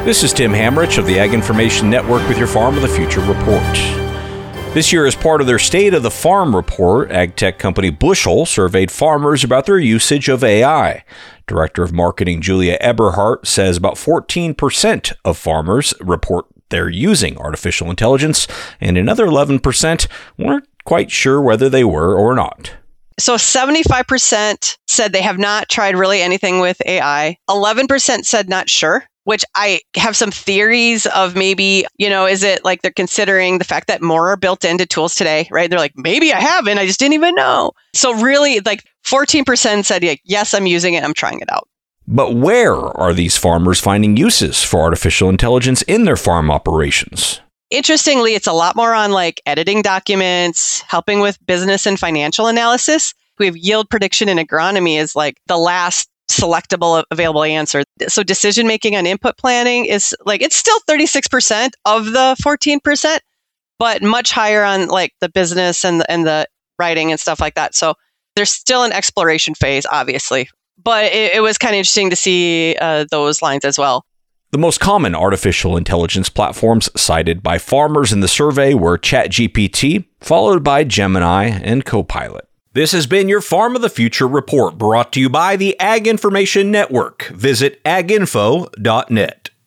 This is Tim Hamrich of the Ag Information Network with your Farm of the Future report. This year, as part of their State of the Farm report, ag tech company Bushel surveyed farmers about their usage of AI. Director of Marketing Julia Eberhardt says about 14% of farmers report they're using artificial intelligence, and another 11% weren't quite sure whether they were or not. So 75% said they have not tried really anything with AI. 11% said not sure, which I have some theories of maybe, is it like they're considering the fact that more are built into tools today, right? They're like, maybe I haven't, I just didn't even know. So really, like 14% said, yes, I'm using it, I'm trying it out. But where are these farmers finding uses for artificial intelligence in their farm operations? Interestingly, it's a lot more on like editing documents, helping with business and financial analysis. We have yield prediction and agronomy is like the last selectable available answer. So decision making on input planning is like, it's still 36% of the 14%, but much higher on like the business and the writing and stuff like that. So there's still an exploration phase, obviously, but it was kind of interesting to see those lines as well. The most common artificial intelligence platforms cited by farmers in the survey were ChatGPT, followed by Gemini and Copilot. This has been your Farm of the Future report, brought to you by the Ag Information Network. Visit aginfo.net.